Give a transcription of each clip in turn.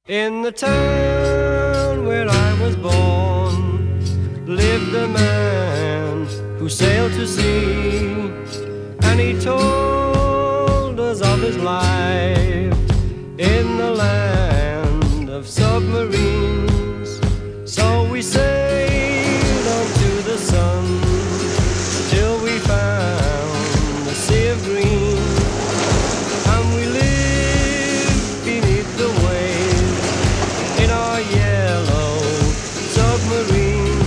In the town where I was born lived a man who sailed to sea, and he told us of his life in the land of submarines. So we sailed on to the sun till we found the sea of green, and we lived beneath the waves in our yellow submarine.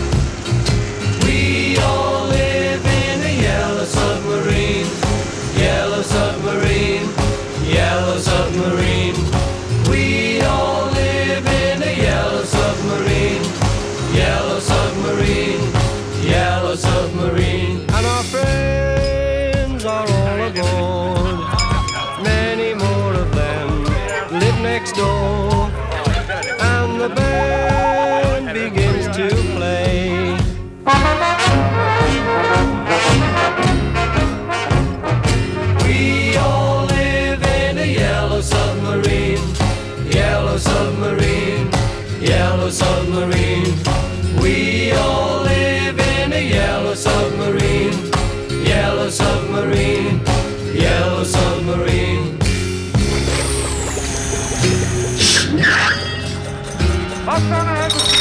We all live in a yellow submarine, yellow submarine, yellow submarine. We all live in a yellow submarine, yellow submarine, yellow submarine. And our friends are all aboard, many more of them live next door, and the band begins to play. We all live in a yellow submarine, yellow submarine, yellow submarine. We all live in a yellow submarine, yellow submarine, yellow submarine. What's gonna happen?